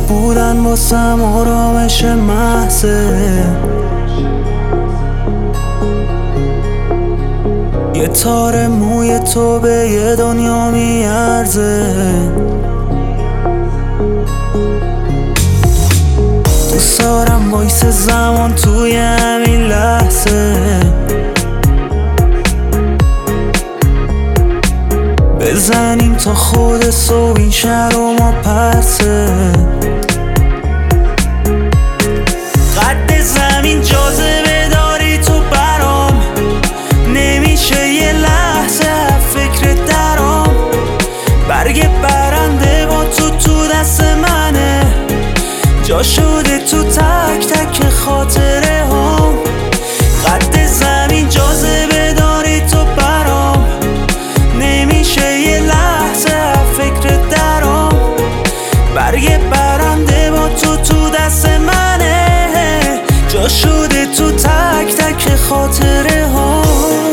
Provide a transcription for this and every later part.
بودن واسم آرامش محضه. یه تار موی تو به یه دنیا میارزه. دوست دارم وایس زمان توی همین لحظه، بزنیم تا خود صبح این شهر رو ما پرسه. قد زمین جاذبه داری تو برام، نمیشه یه لحظه فکر درام. برگ برنده با تو دست منه، جا شده تو تک تک خاطره هم. قد زمین جاذبه داری تو برام، نمیشه یه لحظه فکر درام. برگ برنده با تو دست منه، جا شده تو تک تک خاطره ها.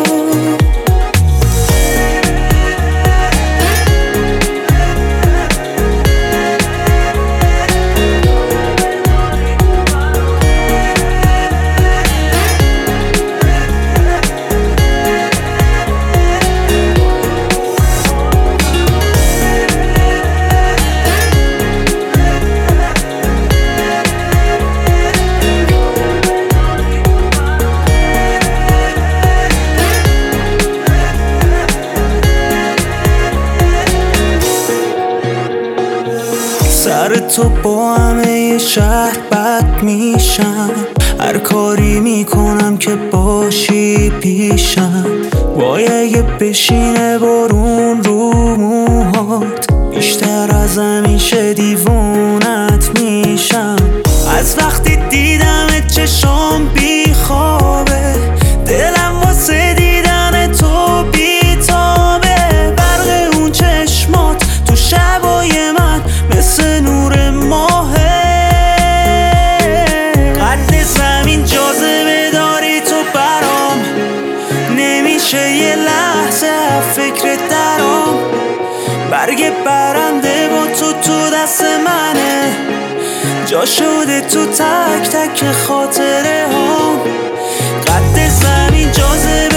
سر تو با همه شهر بد میشم، هر کاری میکنم که باشی پیشم. وای اگه بشینه بارون رو موهات، بیشتر از همیشه دیوونت میشم. از وقتی دیدمت چشام بی خوابه، دلم واسه دیدن تو بیتابه. برق اون چشمات تو شبای من مثل نور ماهه. قد زمین جاذبه داری تو برام، نمیشه یه لحظه فکر درام. برگ برنده با تو دست منه، جا شده تو تک تک خاطره هم. قد زمین جاذبه